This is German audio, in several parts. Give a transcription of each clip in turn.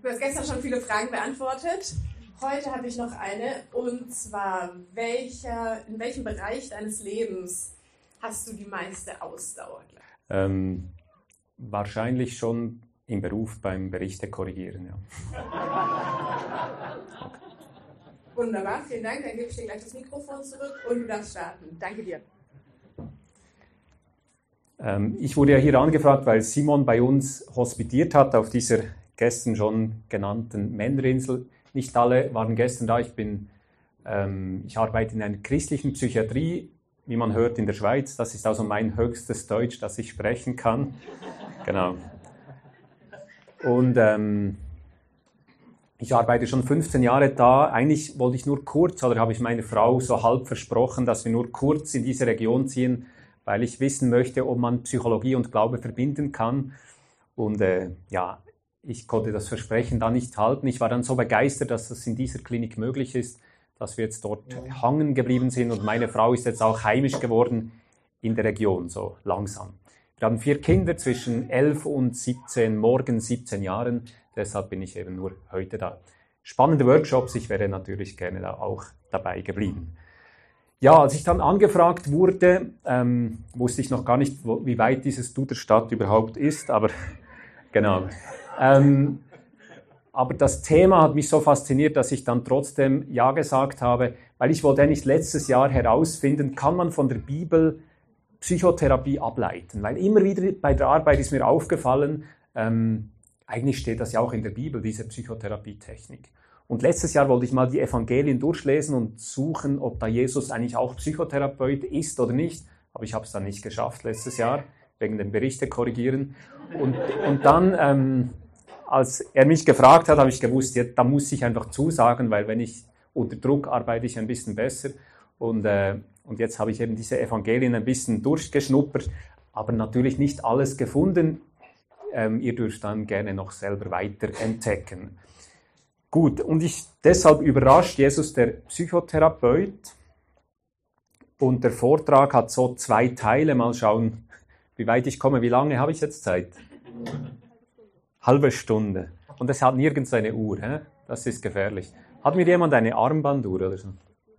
Du hast gestern schon viele Fragen beantwortet. Heute habe ich noch eine, und zwar, in welchem Bereich deines Lebens hast du die meiste Ausdauer? Wahrscheinlich schon im Beruf beim Berichte korrigieren, ja. Okay. Wunderbar, vielen Dank. Dann gebe ich dir gleich das Mikrofon zurück und du darfst starten. Danke dir. Ich wurde ja hier angefragt, weil Simon bei uns hospitiert hat auf dieser gestern schon genannten Männerinsel. Nicht alle waren gestern da. Ich arbeite in einer christlichen Psychiatrie, wie man hört, in der Schweiz. Das ist also mein höchstes Deutsch, das ich sprechen kann. Genau. Und ich arbeite schon 15 Jahre da. Eigentlich wollte ich nur kurz, oder habe ich meiner Frau so halb versprochen, dass wir nur kurz in diese Region ziehen, weil ich wissen möchte, ob man Psychologie und Glaube verbinden kann. Und ich konnte das Versprechen da nicht halten. Ich war dann so begeistert, dass das in dieser Klinik möglich ist, dass wir jetzt dort hangen geblieben sind. Und meine Frau ist jetzt auch heimisch geworden in der Region, so langsam. Wir haben 4 Kinder zwischen 11 und 17, morgen 17 Jahren. Deshalb bin ich eben nur heute da. Spannende Workshops, ich wäre natürlich gerne da auch dabei geblieben. Ja, als ich dann angefragt wurde, wusste ich noch gar nicht, wie weit dieses Duderstadt überhaupt ist, aber genau. Aber das Thema hat mich so fasziniert, dass ich dann trotzdem Ja gesagt habe, weil ich wollte eigentlich letztes Jahr herausfinden, kann man von der Bibel Psychotherapie ableiten? Weil immer wieder bei der Arbeit ist mir aufgefallen, eigentlich steht das ja auch in der Bibel, diese Psychotherapietechnik. Und letztes Jahr wollte ich mal die Evangelien durchlesen und suchen, ob da Jesus eigentlich auch Psychotherapeut ist oder nicht. Aber ich habe es dann nicht geschafft letztes Jahr, wegen dem Berichte korrigieren. Und dann, als er mich gefragt hat, habe ich gewusst, ja, da muss ich einfach zusagen, weil wenn ich unter Druck arbeite, ich ein bisschen besser. Und jetzt habe ich eben diese Evangelien ein bisschen durchgeschnuppert, aber natürlich nicht alles gefunden. Ihr dürft dann gerne noch selber weiter entdecken. Gut, und deshalb überrascht Jesus der Psychotherapeut. Und der Vortrag hat so 2 Teile. Mal schauen, wie weit ich komme. Wie lange habe ich jetzt Zeit? Halbe Stunde. Und es hat nirgends eine Uhr. Hä? Das ist gefährlich. Hat mir jemand eine Armbanduhr oder so?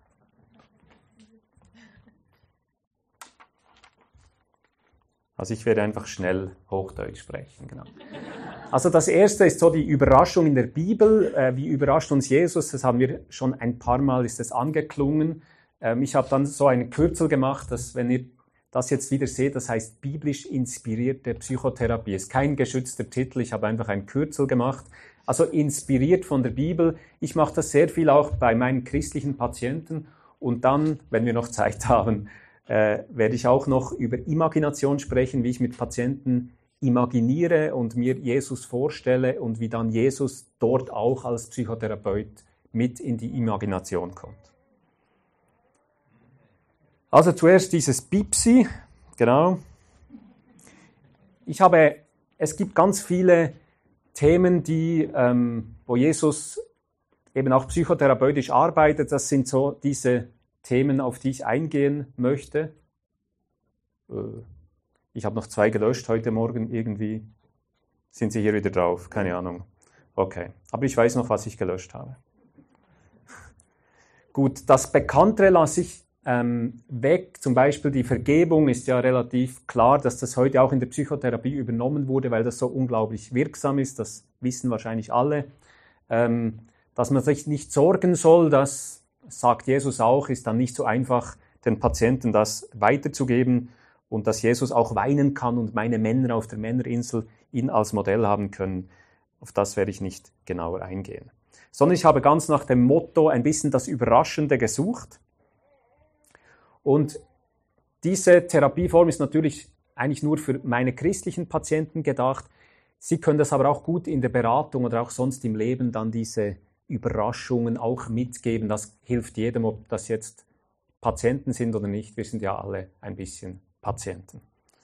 Also ich werde einfach schnell Hochdeutsch sprechen. Genau. Also das erste ist so die Überraschung in der Bibel. Wie überrascht uns Jesus? Das haben wir schon ein paar Mal, ist es angeklungen. Ich habe dann so einen Kürzel gemacht, dass, wenn ihr das jetzt wieder seht, das heißt biblisch inspirierte Psychotherapie. Ist kein geschützter Titel, ich habe einfach ein Kürzel gemacht. Also inspiriert von der Bibel. Ich mache das sehr viel auch bei meinen christlichen Patienten. Und dann, wenn wir noch Zeit haben, werde ich auch noch über Imagination sprechen, wie ich mit Patienten imaginiere und mir Jesus vorstelle und wie dann Jesus dort auch als Psychotherapeut mit in die Imagination kommt. Also zuerst dieses Bipsi, genau. Es gibt ganz viele Themen, wo Jesus eben auch psychotherapeutisch arbeitet. Das sind so diese Themen, auf die ich eingehen möchte. Ich habe noch 2 gelöscht heute Morgen. Irgendwie sind sie hier wieder drauf. Keine Ahnung. Okay, aber ich weiß noch, was ich gelöscht habe. Gut, das Bekanntere lasse ich weg. Zum Beispiel die Vergebung ist ja relativ klar, dass das heute auch in der Psychotherapie übernommen wurde, weil das so unglaublich wirksam ist. Das wissen wahrscheinlich alle. Dass man sich nicht sorgen soll, das sagt Jesus auch, ist dann nicht so einfach, den Patienten das weiterzugeben und dass Jesus auch weinen kann und meine Männer auf der Männerinsel ihn als Modell haben können. Auf das werde ich nicht genauer eingehen. Sondern ich habe ganz nach dem Motto ein bisschen das Überraschende gesucht. Und diese Therapieform ist natürlich eigentlich nur für meine christlichen Patienten gedacht. Sie können das aber auch gut in der Beratung oder auch sonst im Leben dann diese Überraschungen auch mitgeben. Das hilft jedem, ob das jetzt Patienten sind oder nicht. Wir sind ja alle ein bisschen Patienten.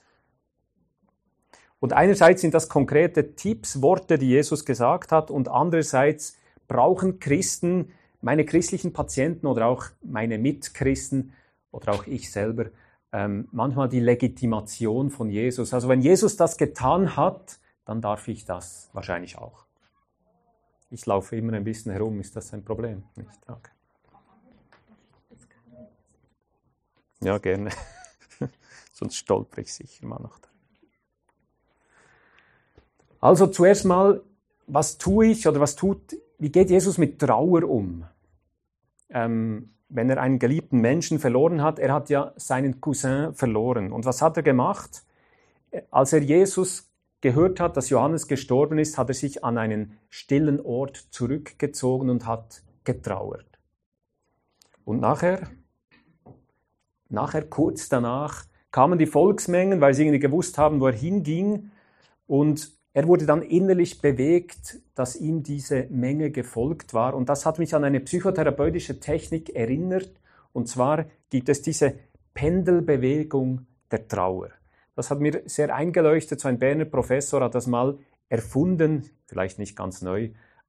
Und einerseits sind das konkrete Tipps, Worte, die Jesus gesagt hat, und andererseits brauchen Christen, meine christlichen Patienten oder auch meine Mitchristen oder auch ich selber, manchmal die Legitimation von Jesus. Also wenn Jesus das getan hat, dann darf ich das wahrscheinlich auch. Ich laufe immer ein bisschen herum. Ist das ein Problem? Nicht? Okay. Ja, gerne. Sonst stolper ich sicher mal noch darüber. Also zuerst mal, was tue ich oder wie geht Jesus mit Trauer um? Wenn er einen geliebten Menschen verloren hat, er hat ja seinen Cousin verloren. Und was hat er gemacht? Als er Jesus gehört hat, dass Johannes gestorben ist, hat er sich an einen stillen Ort zurückgezogen und hat getrauert. Und nachher, kurz danach, kamen die Volksmengen, weil sie irgendwie gewusst haben, wo er hinging. Und er wurde dann innerlich bewegt, dass ihm diese Menge gefolgt war. Und das hat mich an eine psychotherapeutische Technik erinnert. Und zwar gibt es diese Pendelbewegung der Trauer. Das hat mir sehr eingeleuchtet. So ein Berner Professor hat das mal erfunden, vielleicht nicht ganz neu,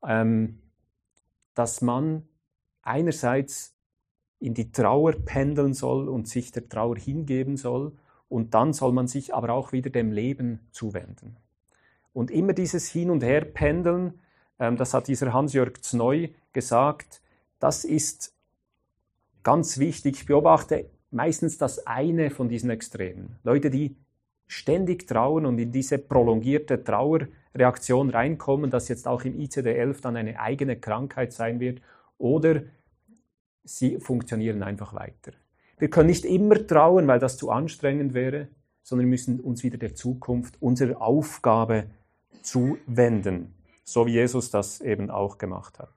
dass man einerseits in die Trauer pendeln soll und sich der Trauer hingeben soll. Und dann soll man sich aber auch wieder dem Leben zuwenden. Und immer dieses Hin- und Herpendeln, das hat dieser Hans-Jörg Zneu gesagt, das ist ganz wichtig. Ich beobachte meistens das eine von diesen Extremen. Leute, die ständig trauern und in diese prolongierte Trauerreaktion reinkommen, dass jetzt auch im ICD-11 dann eine eigene Krankheit sein wird, oder sie funktionieren einfach weiter. Wir können nicht immer trauern, weil das zu anstrengend wäre, sondern wir müssen uns wieder der Zukunft, unserer Aufgabe zuwenden, so wie Jesus das eben auch gemacht hat.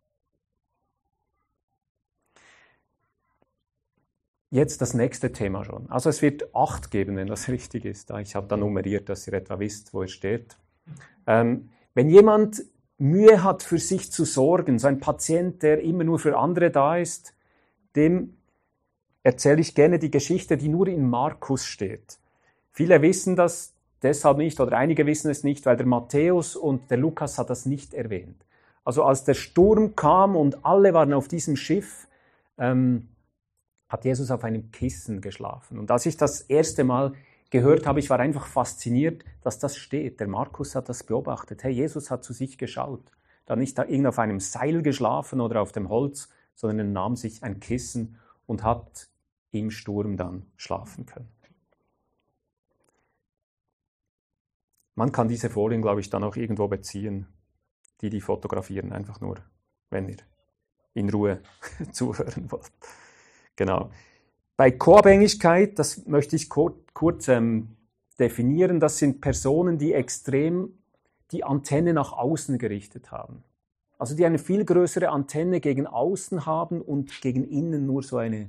Jetzt das nächste Thema schon. Also es wird 8 geben, wenn das richtig ist. Ich habe da nummeriert, dass ihr etwa wisst, wo er steht. Wenn jemand Mühe hat, für sich zu sorgen, so ein Patient, der immer nur für andere da ist, dem erzähle ich gerne die Geschichte, die nur in Markus steht. Viele wissen das deshalb nicht, oder einige wissen es nicht, weil der Matthäus und der Lukas hat das nicht erwähnt. Also als der Sturm kam und alle waren auf diesem Schiff, hat Jesus auf einem Kissen geschlafen. Und als ich das erste Mal gehört habe, ich war einfach fasziniert, dass das steht. Der Markus hat das beobachtet. Hey, Jesus hat zu sich geschaut. Er hat nicht da irgend auf einem Seil geschlafen oder auf dem Holz, sondern er nahm sich ein Kissen und hat im Sturm dann schlafen können. Man kann diese Folien, glaube ich, dann auch irgendwo beziehen. Die fotografieren, einfach nur, wenn ihr in Ruhe zuhören wollt. Genau. Bei Co-Abhängigkeit, das möchte ich kurz definieren, das sind Personen, die extrem die Antenne nach außen gerichtet haben. Also die eine viel größere Antenne gegen außen haben und gegen innen nur so eine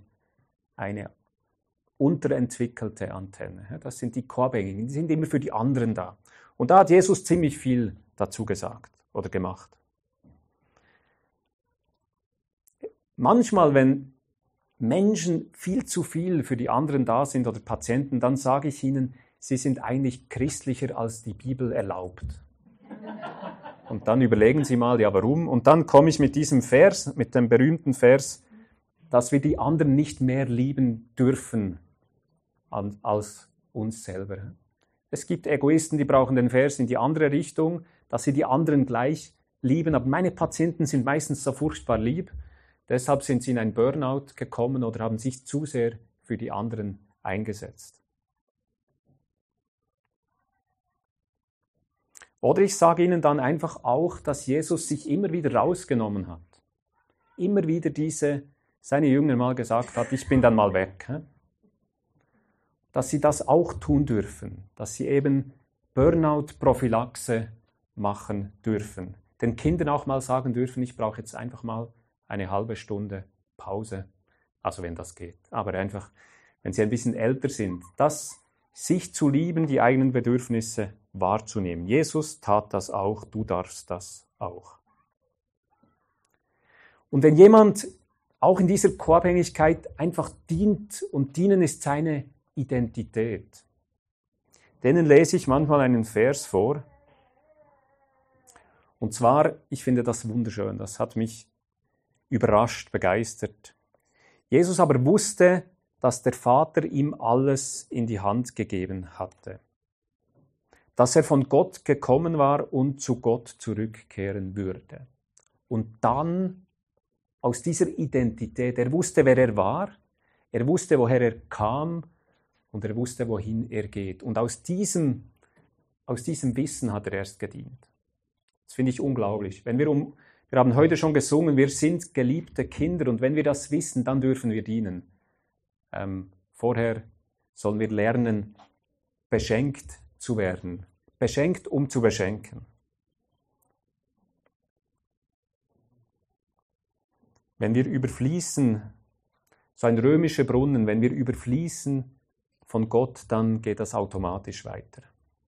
unterentwickelte Antenne. Das sind die Co-Abhängigen, die sind immer für die anderen da. Und da hat Jesus ziemlich viel dazu gesagt oder gemacht. Manchmal, wenn Menschen viel zu viel für die anderen da sind oder Patienten, dann sage ich ihnen, sie sind eigentlich christlicher, als die Bibel erlaubt. Und dann überlegen sie mal, ja warum? Und dann komme ich mit diesem Vers, mit dem berühmten Vers, dass wir die anderen nicht mehr lieben dürfen als uns selber. Es gibt Egoisten, die brauchen den Vers in die andere Richtung, dass sie die anderen gleich lieben. Aber meine Patienten sind meistens so furchtbar lieb. Deshalb sind sie in ein Burnout gekommen oder haben sich zu sehr für die anderen eingesetzt. Oder ich sage Ihnen dann einfach auch, dass Jesus sich immer wieder rausgenommen hat. Immer wieder seine Jünger mal gesagt hat, ich bin dann mal weg. Dass sie das auch tun dürfen, dass sie eben Burnout-Prophylaxe machen dürfen. Den Kindern auch mal sagen dürfen, ich brauche jetzt einfach mal eine halbe Stunde Pause, also wenn das geht. Aber einfach, wenn sie ein bisschen älter sind, das sich zu lieben, die eigenen Bedürfnisse wahrzunehmen. Jesus tat das auch, du darfst das auch. Und wenn jemand auch in dieser Co-Abhängigkeit einfach dient, und dienen ist seine Identität, denen lese ich manchmal einen Vers vor. Und zwar, ich finde das wunderschön, das hat mich überrascht, begeistert. Jesus aber wusste, dass der Vater ihm alles in die Hand gegeben hatte, dass er von Gott gekommen war und zu Gott zurückkehren würde. Und dann aus dieser Identität, er wusste, wer er war, er wusste, woher er kam und er wusste, wohin er geht. Und aus diesem Wissen hat er erst gedient. Das finde ich unglaublich. Wir haben heute schon gesungen, wir sind geliebte Kinder und wenn wir das wissen, dann dürfen wir dienen. Vorher sollen wir lernen, beschenkt zu werden. Beschenkt, um zu beschenken. Wenn wir überfließen, so ein römischer Brunnen, wenn wir überfließen von Gott, dann geht das automatisch weiter.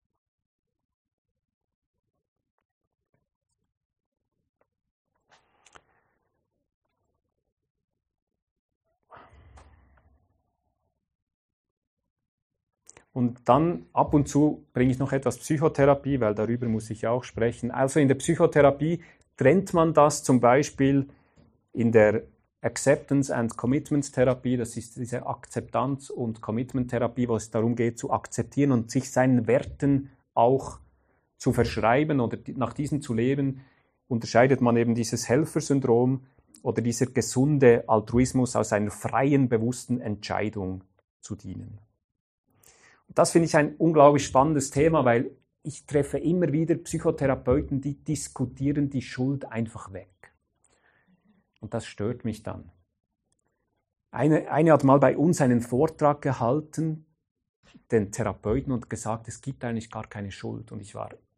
Und dann ab und zu bringe ich noch etwas Psychotherapie, weil darüber muss ich auch sprechen. Also in der Psychotherapie trennt man das zum Beispiel in der Acceptance and Commitment Therapie, das ist diese Akzeptanz- und Commitment-Therapie, wo es darum geht, zu akzeptieren und sich seinen Werten auch zu verschreiben oder nach diesen zu leben, unterscheidet man eben dieses Helfersyndrom oder dieser gesunde Altruismus aus einer freien, bewussten Entscheidung zu dienen. Und das finde ich ein unglaublich spannendes Thema, weil ich treffe immer wieder Psychotherapeuten, die diskutieren die Schuld einfach weg. Und das stört mich dann. Eine hat mal bei uns einen Vortrag gehalten, den Therapeuten, und gesagt, es gibt eigentlich gar keine Schuld. Und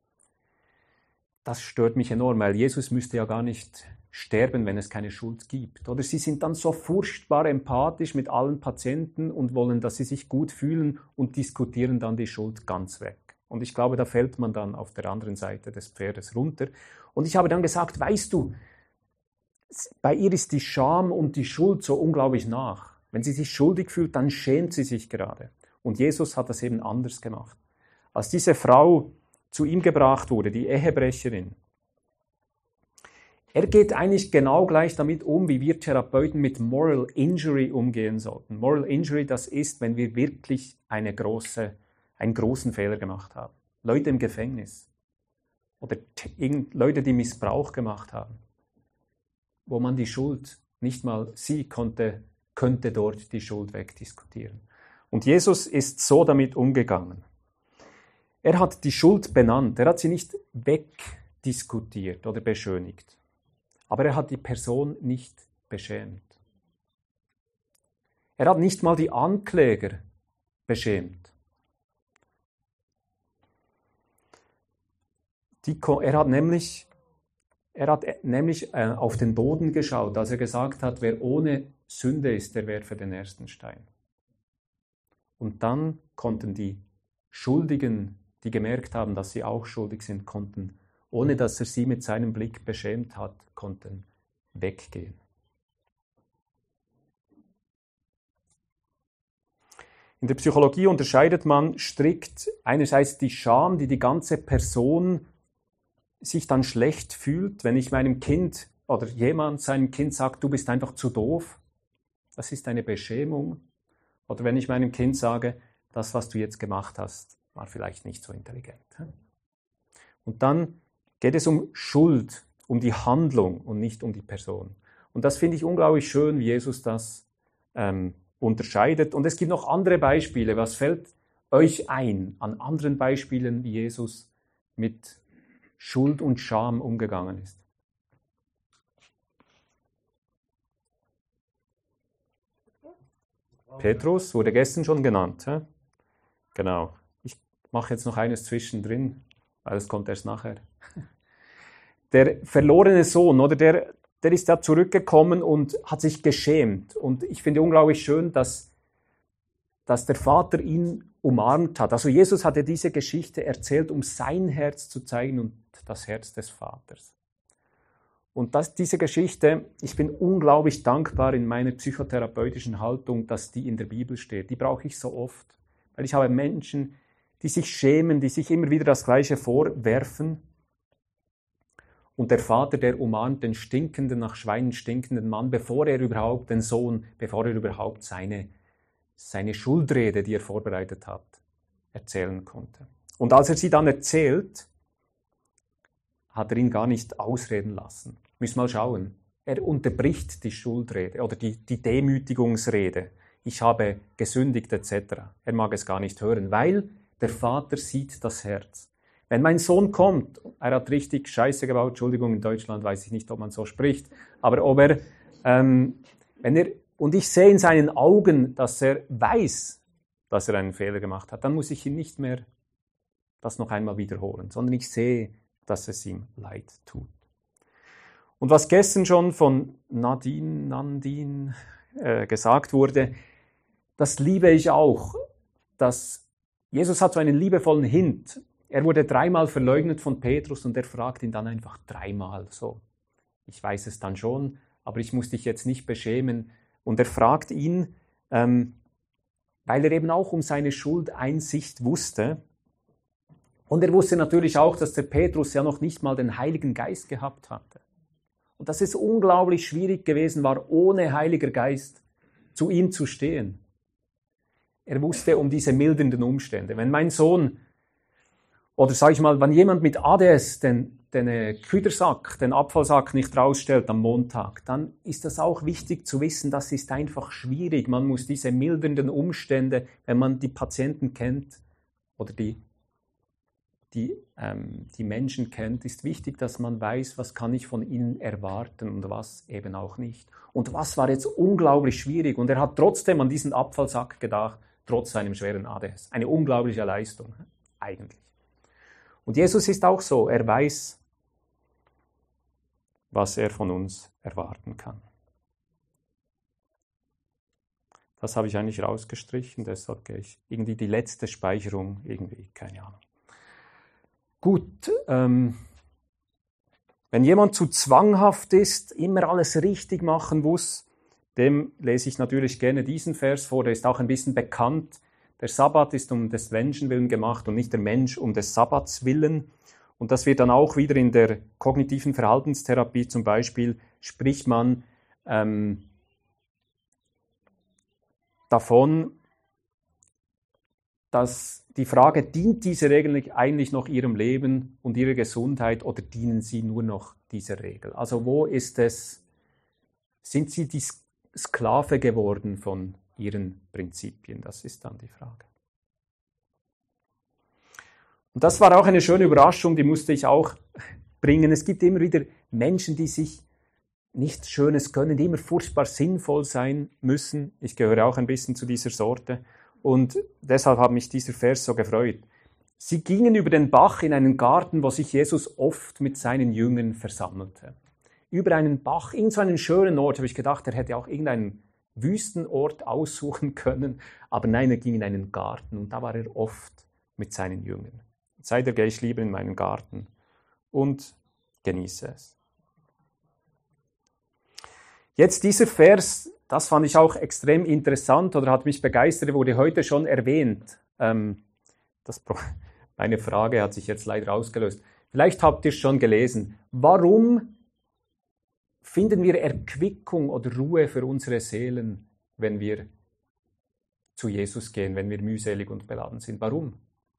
das stört mich enorm, weil Jesus müsste ja gar nicht sterben, wenn es keine Schuld gibt. Oder sie sind dann so furchtbar empathisch mit allen Patienten und wollen, dass sie sich gut fühlen und diskutieren dann die Schuld ganz weg. Und ich glaube, da fällt man dann auf der anderen Seite des Pferdes runter. Und ich habe dann gesagt, weißt du, bei ihr ist die Scham und die Schuld so unglaublich nach. Wenn sie sich schuldig fühlt, dann schämt sie sich gerade. Und Jesus hat das eben anders gemacht. Als diese Frau zu ihm gebracht wurde, die Ehebrecherin, er geht eigentlich genau gleich damit um, wie wir Therapeuten mit Moral Injury umgehen sollten. Moral Injury, das ist, wenn wir wirklich einen großen Fehler gemacht haben. Leute im Gefängnis oder Leute, die Missbrauch gemacht haben, wo man die Schuld, nicht mal sie könnte dort die Schuld wegdiskutieren. Und Jesus ist so damit umgegangen. Er hat die Schuld benannt, er hat sie nicht wegdiskutiert oder beschönigt, aber er hat die Person nicht beschämt. Er hat nicht mal die Ankläger beschämt. Er hat nämlich auf den Boden geschaut, als er gesagt hat, wer ohne Sünde ist, der werfe den ersten Stein. Und dann konnten die Schuldigen, die gemerkt haben, dass sie auch schuldig sind, konnten, ohne dass er sie mit seinem Blick beschämt hat, konnten weggehen. In der Psychologie unterscheidet man strikt einerseits die Scham, die die ganze Person sich dann schlecht fühlt, wenn ich meinem Kind oder jemand seinem Kind sagt, du bist einfach zu doof. Das ist eine Beschämung. Oder wenn ich meinem Kind sage, das, was du jetzt gemacht hast, war vielleicht nicht so intelligent. Und dann geht es um Schuld, um die Handlung und nicht um die Person. Und das finde ich unglaublich schön, wie Jesus das unterscheidet. Und es gibt noch andere Beispiele. Was fällt euch ein an anderen Beispielen, wie Jesus mit Schuld und Scham umgegangen ist? Petrus wurde gestern schon genannt. He? Genau. Ich mache jetzt noch eines zwischendrin, weil es kommt erst nachher. Der verlorene Sohn, oder der ist ja zurückgekommen und hat sich geschämt. Und ich finde unglaublich schön, dass der Vater ihn umarmt hat. Also Jesus hatte diese Geschichte erzählt, um sein Herz zu zeigen und das Herz des Vaters. Und diese Geschichte, ich bin unglaublich dankbar in meiner psychotherapeutischen Haltung, dass die in der Bibel steht. Die brauche ich so oft, weil ich habe Menschen, die sich schämen, die sich immer wieder das Gleiche vorwerfen. Und der Vater, der umarmt den stinkenden, nach Schweinen stinkenden Mann, bevor er überhaupt seine Schuldrede, die er vorbereitet hat, erzählen konnte. Und als er sie dann erzählt, hat er ihn gar nicht ausreden lassen. Müssen mal schauen. Er unterbricht die Schuldrede oder die Demütigungsrede. Ich habe gesündigt etc. Er mag es gar nicht hören, weil der Vater sieht das Herz. Wenn mein Sohn kommt, er hat richtig Scheiße gebaut, Entschuldigung, in Deutschland weiß ich nicht, ob man so spricht, aber und ich sehe in seinen Augen, dass er weiß, dass er einen Fehler gemacht hat, dann muss ich ihn nicht mehr das noch einmal wiederholen, sondern ich sehe, dass es ihm leid tut. Und was gestern schon von Nadine gesagt wurde, das liebe ich auch, dass Jesus hat so einen liebevollen Hint. Er wurde 3-mal verleugnet von Petrus und er fragt ihn dann einfach 3-mal so. Ich weiß es dann schon, aber ich muss dich jetzt nicht beschämen. Und er fragt ihn, weil er eben auch um seine Schuldeinsicht wusste. Und er wusste natürlich auch, dass der Petrus ja noch nicht mal den Heiligen Geist gehabt hatte. Und dass es unglaublich schwierig gewesen war, ohne Heiliger Geist zu ihm zu stehen. Er wusste um diese mildernden Umstände. Wenn mein Sohn, oder sage ich mal, wenn jemand mit ADS den Küdersack, den Abfallsack nicht rausstellt am Montag, dann ist das auch wichtig zu wissen, das ist einfach schwierig. Man muss diese mildernden Umstände, wenn man die Patienten kennt oder die Menschen kennt, ist wichtig, dass man weiß, was kann ich von ihnen erwarten und was eben auch nicht. Und was war jetzt unglaublich schwierig. Und er hat trotzdem an diesen Abfallsack gedacht, trotz seinem schweren ADS. Eine unglaubliche Leistung, eigentlich. Und Jesus ist auch so, er weiß, was er von uns erwarten kann. Das habe ich eigentlich rausgestrichen, deshalb gehe ich irgendwie die letzte Speicherung, keine Ahnung. Gut, wenn jemand zu zwanghaft ist, immer alles richtig machen muss, dem lese ich natürlich gerne diesen Vers vor, der ist auch ein bisschen bekannt. Der Sabbat ist um des Menschen willen gemacht und nicht der Mensch um des Sabbats willen. Und das wird dann auch wieder in der kognitiven Verhaltenstherapie zum Beispiel, spricht man davon, dass die Frage, dient diese Regel eigentlich noch ihrem Leben und ihrer Gesundheit oder dienen sie nur noch dieser Regel? Also wo ist es, sind sie die Sklave geworden von ihren Prinzipien? Das ist dann die Frage. Und das war auch eine schöne Überraschung, die musste ich auch bringen. Es gibt immer wieder Menschen, die sich nichts Schönes gönnen, die immer furchtbar sinnvoll sein müssen. Ich gehöre auch ein bisschen zu dieser Sorte. Und deshalb hat mich dieser Vers so gefreut. Sie gingen über den Bach in einen Garten, wo sich Jesus oft mit seinen Jüngern versammelte. Über einen Bach, in so einen schönen Ort, habe ich gedacht, er hätte auch irgendeinen Wüstenort aussuchen können. Aber nein, er ging in einen Garten und da war er oft mit seinen Jüngern. Seitdem gehe ich lieber in meinen Garten und genieße es. Jetzt dieser Vers, das fand ich auch extrem interessant oder hat mich begeistert, wurde heute schon erwähnt. Meine Frage hat sich jetzt leider ausgelöst. Vielleicht habt ihr es schon gelesen. Warum finden wir Erquickung oder Ruhe für unsere Seelen, wenn wir zu Jesus gehen, wenn wir mühselig und beladen sind? Warum?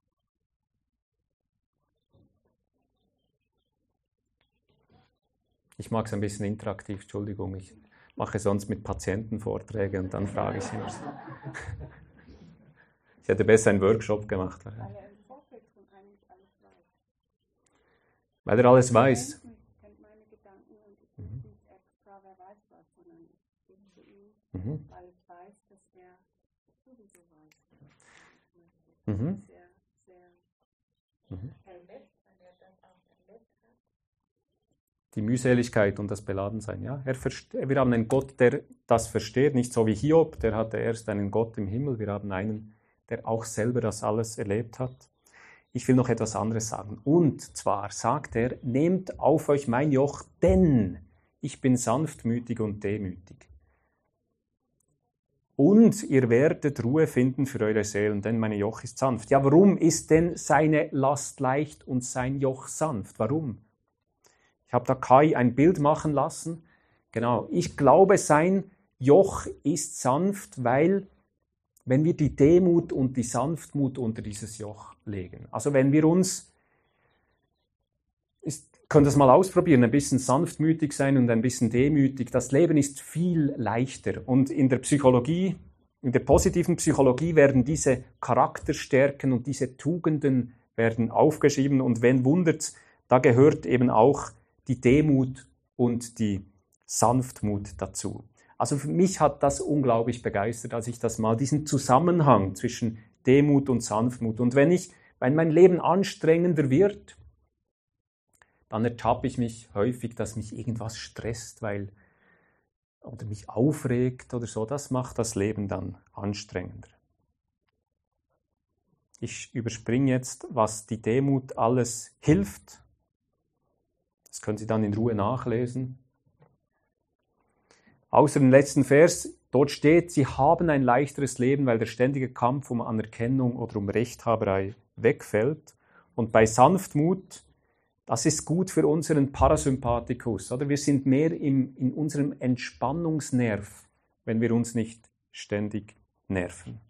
Ich mag es ein bisschen interaktiv, Entschuldigung. Ich mache sonst mit Patienten Vorträge und dann frage ich sie. Ich hätte besser einen Workshop gemacht. Weil er im Vorfeld von eigentlich alles weiß. Weil er alles weiß. Ich kenne meine Gedanken und ich bin nicht extra, wer weiß was, sondern ich bin zu ihm, weil ich weiß, dass er sowieso weiß. Sehr, sehr erlebt, weil er das auch erlebt hat. Die Mühseligkeit und das Beladensein. Ja? Wir haben einen Gott, der das versteht, nicht so wie Hiob, der hatte erst einen Gott im Himmel. Wir haben einen, der auch selber das alles erlebt hat. Ich will noch etwas anderes sagen. Und zwar sagt er, nehmt auf euch mein Joch, denn ich bin sanftmütig und demütig. Und ihr werdet Ruhe finden für eure Seelen, denn mein Joch ist sanft. Ja, warum ist denn seine Last leicht und sein Joch sanft? Warum? Ich habe da Kai ein Bild machen lassen. Genau, ich glaube, sein Joch ist sanft, weil wenn wir die Demut und die Sanftmut unter dieses Joch legen. Also wenn wir uns, könnt es mal ausprobieren, ein bisschen sanftmütig sein und ein bisschen demütig. Das Leben ist viel leichter. Und in der Psychologie, in der positiven Psychologie werden diese Charakterstärken und diese Tugenden werden aufgeschrieben. Und wen wundert's, da gehört eben auch die Demut und die Sanftmut dazu. Also für mich hat das unglaublich begeistert, als ich das mal, diesen Zusammenhang zwischen Demut und Sanftmut. Und wenn mein Leben anstrengender wird, dann ertappe ich mich häufig, dass mich irgendwas stresst, oder mich aufregt oder so. Das macht das Leben dann anstrengender. Ich überspringe jetzt, was die Demut alles hilft. Das können Sie dann in Ruhe nachlesen. Außer dem letzten Vers, dort steht, sie haben ein leichteres Leben, weil der ständige Kampf um Anerkennung oder um Rechthaberei wegfällt. Und bei Sanftmut, das ist gut für unseren Parasympathikus. Oder? Wir sind mehr in unserem Entspannungsnerv, wenn wir uns nicht ständig nerven.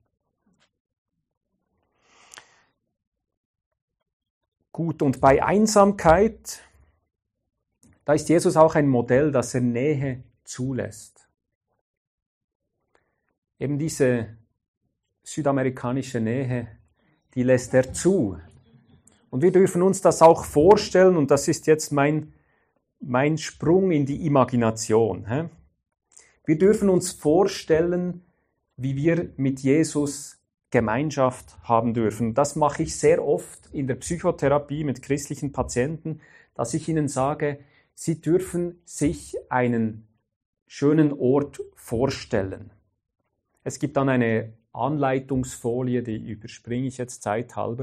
Gut, und bei Einsamkeit, da ist Jesus auch ein Modell, dass er Nähe zulässt. Eben diese südamerikanische Nähe, die lässt er zu. Und wir dürfen uns das auch vorstellen, und das ist jetzt mein Sprung in die Imagination. Wir dürfen uns vorstellen, wie wir mit Jesus Gemeinschaft haben dürfen. Das mache ich sehr oft in der Psychotherapie mit christlichen Patienten, dass ich ihnen sage, sie dürfen sich einen schönen Ort vorstellen. Es gibt dann eine Anleitungsfolie, die überspringe ich jetzt zeithalber.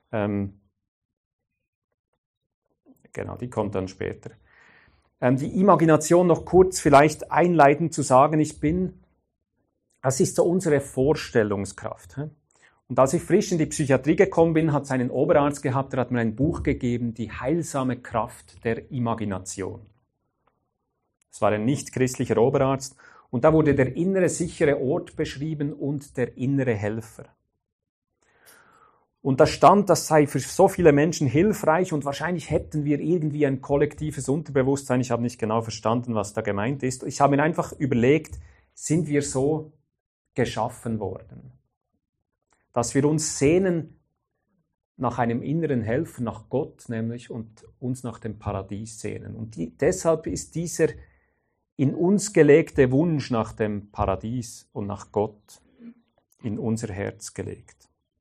Genau, die kommt dann später. Die Imagination noch kurz vielleicht einleitend zu sagen, das ist so unsere Vorstellungskraft. Und als ich frisch in die Psychiatrie gekommen bin, hat es einen Oberarzt gehabt, der hat mir ein Buch gegeben, die heilsame Kraft der Imagination. Es war ein nicht-christlicher Oberarzt und da wurde der innere sichere Ort beschrieben und der innere Helfer. Und da stand, das sei für so viele Menschen hilfreich und wahrscheinlich hätten wir irgendwie ein kollektives Unterbewusstsein. Ich habe nicht genau verstanden, was da gemeint ist. Ich habe mir einfach überlegt, sind wir so geschaffen worden, dass wir uns sehnen nach einem inneren Helfer, nach Gott nämlich, und uns nach dem Paradies sehnen. Und deshalb ist dieser in uns gelegte Wunsch nach dem Paradies und nach Gott in unser Herz gelegt.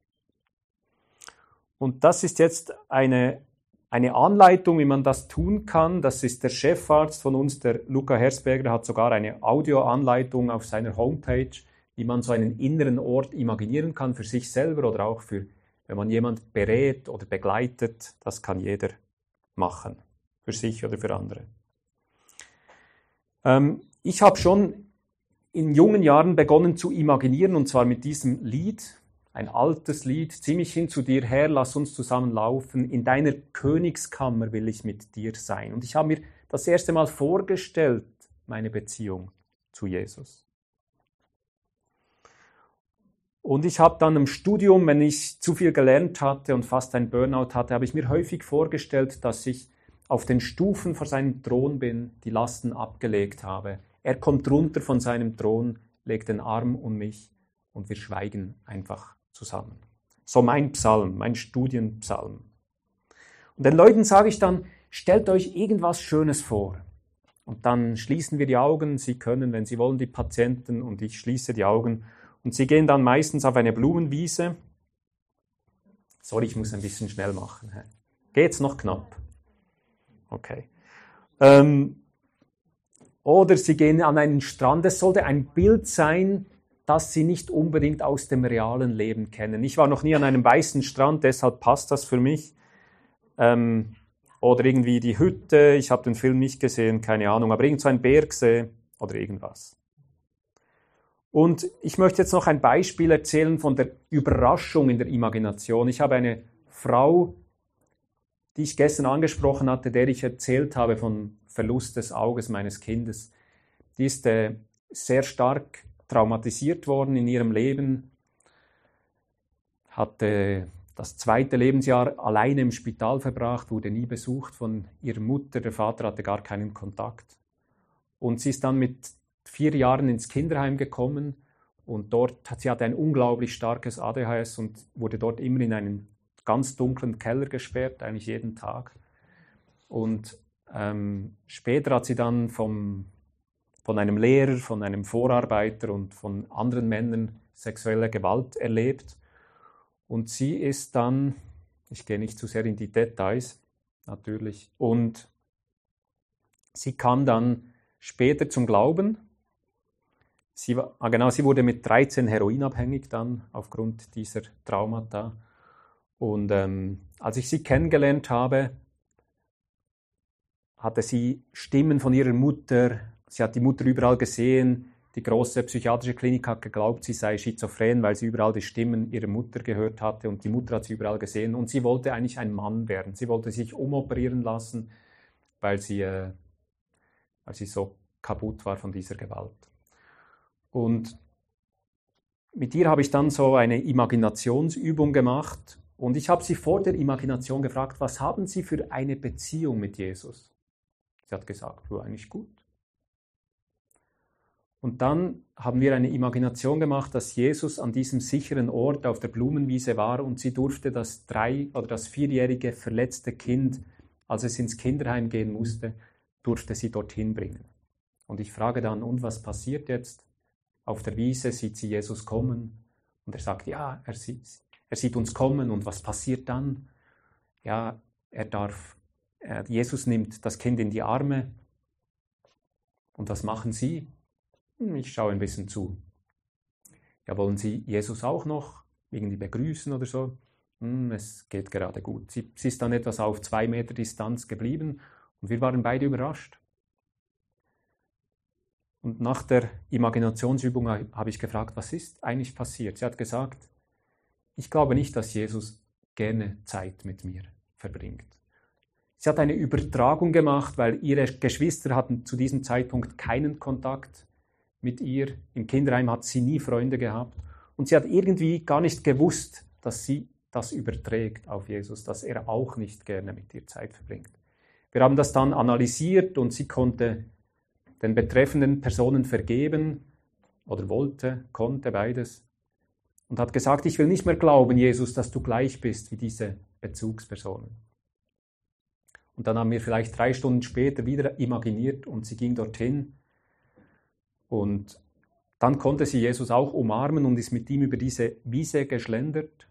Und das ist jetzt eine Anleitung, wie man das tun kann. Das ist der Chefarzt von uns, der Luca Herzberger, hat sogar eine Audioanleitung auf seiner Homepage, wie man so einen inneren Ort imaginieren kann für sich selber oder auch für, wenn man jemand berät oder begleitet. Das kann jeder machen, für sich oder für andere. Ich habe schon in jungen Jahren begonnen zu imaginieren, und zwar mit diesem Lied, ein altes Lied, zieh mich hin zu dir her, lass uns zusammen laufen, in deiner Königskammer will ich mit dir sein. Und ich habe mir das erste Mal vorgestellt, meine Beziehung zu Jesus. Und ich habe dann im Studium, wenn ich zu viel gelernt hatte und fast ein Burnout hatte, habe ich mir häufig vorgestellt, dass ich auf den Stufen vor seinem Thron bin, die Lasten abgelegt habe. Er kommt runter von seinem Thron, legt den Arm um mich und wir schweigen einfach zusammen. So mein Psalm, mein Studienpsalm. Und den Leuten sage ich dann, stellt euch irgendwas Schönes vor. Und dann schließen wir die Augen, sie können, wenn sie wollen, die Patienten, und ich schließe die Augen. Und sie gehen dann meistens auf eine Blumenwiese. Sorry, ich muss ein bisschen schnell machen. Geht's noch knapp? Okay. Oder sie gehen an einen Strand. Es sollte ein Bild sein, das sie nicht unbedingt aus dem realen Leben kennen. Ich war noch nie an einem weißen Strand, deshalb passt das für mich. Oder irgendwie die Hütte, ich habe den Film nicht gesehen, keine Ahnung, aber irgend so ein Bergsee oder irgendwas. Und ich möchte jetzt noch ein Beispiel erzählen von der Überraschung in der Imagination. Ich habe eine Frau, die ich gestern angesprochen hatte, der ich erzählt habe vom Verlust des Auges meines Kindes. Die ist sehr stark traumatisiert worden in ihrem Leben, hatte das 2. Lebensjahr alleine im Spital verbracht, wurde nie besucht von ihrer Mutter. Der Vater hatte gar keinen Kontakt. Und sie ist dann mit 4 Jahren ins Kinderheim gekommen und sie hatte ein unglaublich starkes ADHS und wurde dort immer in einen ganz dunklen Keller gesperrt, eigentlich jeden Tag. Und später hat sie dann von einem Lehrer, von einem Vorarbeiter und von anderen Männern sexuelle Gewalt erlebt. Und sie ist dann, ich gehe nicht zu sehr in die Details, natürlich, und sie kam dann später zum Glauben. Sie wurde mit 13 heroinabhängig dann aufgrund dieser Traumata. Und als ich sie kennengelernt habe, hatte sie Stimmen von ihrer Mutter. Sie hat die Mutter überall gesehen. Die große psychiatrische Klinik hat geglaubt, sie sei schizophren, weil sie überall die Stimmen ihrer Mutter gehört hatte und die Mutter hat sie überall gesehen. Und sie wollte eigentlich ein Mann werden. Sie wollte sich umoperieren lassen, weil sie so kaputt war von dieser Gewalt. Und mit ihr habe ich dann so eine Imaginationsübung gemacht und ich habe sie vor der Imagination gefragt, was haben Sie für eine Beziehung mit Jesus? Sie hat gesagt, eigentlich gut. Und dann haben wir eine Imagination gemacht, dass Jesus an diesem sicheren Ort auf der Blumenwiese war und sie durfte das 3- oder das 4-jährige verletzte Kind, als es ins Kinderheim gehen musste, durfte sie dorthin bringen. Und ich frage dann, und was passiert jetzt? Auf der Wiese sieht sie Jesus kommen und er sagt, ja, er sieht uns kommen und was passiert dann? Ja, Jesus nimmt das Kind in die Arme und was machen Sie? Ich schaue ein bisschen zu. Ja, wollen Sie Jesus auch noch irgendwie begrüßen oder so? Es geht gerade gut. Sie ist dann etwas auf 2 Meter Distanz geblieben und wir waren beide überrascht. Und nach der Imaginationsübung habe ich gefragt, was ist eigentlich passiert? Sie hat gesagt, ich glaube nicht, dass Jesus gerne Zeit mit mir verbringt. Sie hat eine Übertragung gemacht, weil ihre Geschwister hatten zu diesem Zeitpunkt keinen Kontakt mit ihr. Im Kinderheim hat sie nie Freunde gehabt. Und sie hat irgendwie gar nicht gewusst, dass sie das überträgt auf Jesus, dass er auch nicht gerne mit ihr Zeit verbringt. Wir haben das dann analysiert und sie konnte den betreffenden Personen vergeben oder konnte beides und hat gesagt, ich will nicht mehr glauben, Jesus, dass du gleich bist wie diese Bezugspersonen. Und dann haben wir vielleicht 3 Stunden später wieder imaginiert und sie ging dorthin und dann konnte sie Jesus auch umarmen und ist mit ihm über diese Wiese geschlendert.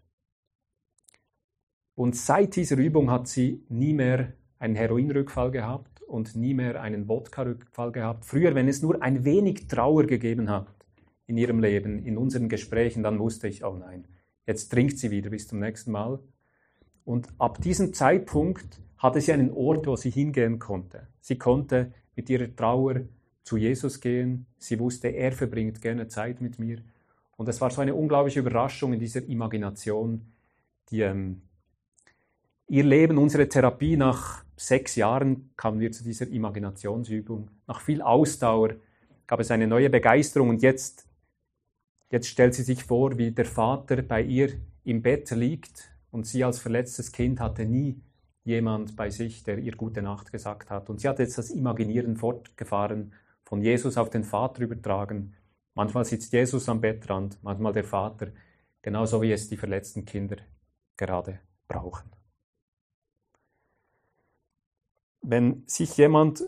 Und seit dieser Übung hat sie nie mehr einen Heroinrückfall gehabt und nie mehr einen Wodka-Rückfall gehabt. Früher, wenn es nur ein wenig Trauer gegeben hat in ihrem Leben, in unseren Gesprächen, dann wusste ich, oh nein, jetzt trinkt sie wieder bis zum nächsten Mal. Und ab diesem Zeitpunkt hatte sie einen Ort, wo sie hingehen konnte. Sie konnte mit ihrer Trauer zu Jesus gehen. Sie wusste, er verbringt gerne Zeit mit mir. Und es war so eine unglaubliche Überraschung in dieser Imagination, die ihr Leben, unsere Therapie, nach 6 Jahren kamen wir zu dieser Imaginationsübung. Nach viel Ausdauer gab es eine neue Begeisterung und jetzt stellt sie sich vor, wie der Vater bei ihr im Bett liegt und sie als verletztes Kind hatte nie jemand bei sich, der ihr gute Nacht gesagt hat. Und sie hat jetzt das Imaginieren fortgefahren, von Jesus auf den Vater übertragen. Manchmal sitzt Jesus am Bettrand, manchmal der Vater, genauso wie es die verletzten Kinder gerade brauchen. Wenn sich jemand,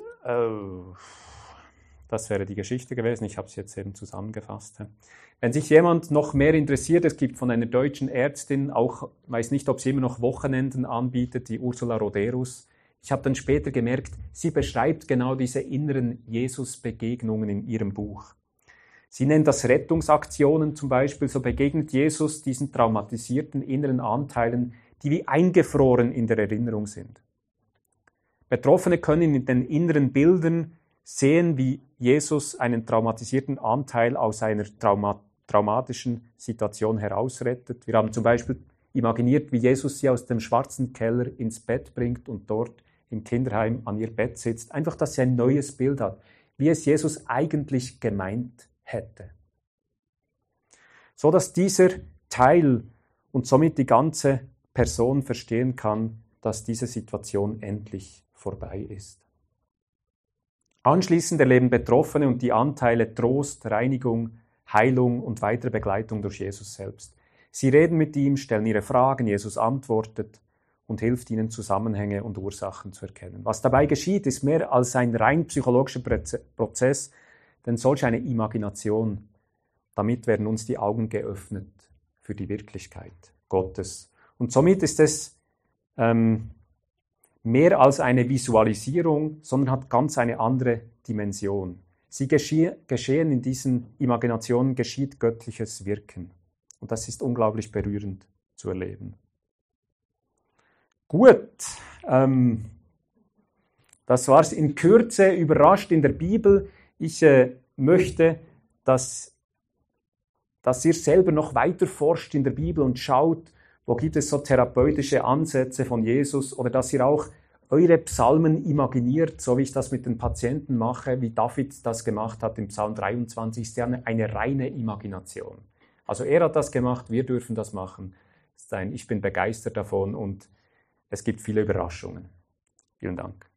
das wäre die Geschichte gewesen, ich habe es jetzt eben zusammengefasst. Wenn sich jemand noch mehr interessiert, es gibt von einer deutschen Ärztin, auch weiß nicht, ob sie immer noch Wochenenden anbietet, die Ursula Roderus. Ich habe dann später gemerkt, sie beschreibt genau diese inneren Jesus-Begegnungen in ihrem Buch. Sie nennt das Rettungsaktionen zum Beispiel, so begegnet Jesus diesen traumatisierten inneren Anteilen, die wie eingefroren in der Erinnerung sind. Betroffene können in den inneren Bildern sehen, wie Jesus einen traumatisierten Anteil aus einer traumatischen Situation herausrettet. Wir haben zum Beispiel imaginiert, wie Jesus sie aus dem schwarzen Keller ins Bett bringt und dort im Kinderheim an ihr Bett sitzt. Einfach, dass sie ein neues Bild hat, wie es Jesus eigentlich gemeint hätte. So dass dieser Teil und somit die ganze Person verstehen kann, dass diese Situation endlich vorbei ist. Anschließend erleben Betroffene und die Anteile Trost, Reinigung, Heilung und weitere Begleitung durch Jesus selbst. Sie reden mit ihm, stellen ihre Fragen, Jesus antwortet und hilft ihnen, Zusammenhänge und Ursachen zu erkennen. Was dabei geschieht, ist mehr als ein rein psychologischer Prozess, denn solch eine Imagination, damit werden uns die Augen geöffnet für die Wirklichkeit Gottes. Und somit ist es mehr als eine Visualisierung, sondern hat ganz eine andere Dimension. Sie geschehen in diesen Imaginationen, geschieht göttliches Wirken. Und das ist unglaublich berührend zu erleben. Gut, das war's in Kürze, überrascht in der Bibel. Ich möchte, dass ihr selber noch weiter forscht in der Bibel und schaut, wo gibt es so therapeutische Ansätze von Jesus, oder dass ihr auch eure Psalmen imaginiert, so wie ich das mit den Patienten mache, wie David das gemacht hat im Psalm 23, ist ja eine reine Imagination. Also er hat das gemacht, wir dürfen das machen. Ich bin begeistert davon und es gibt viele Überraschungen. Vielen Dank.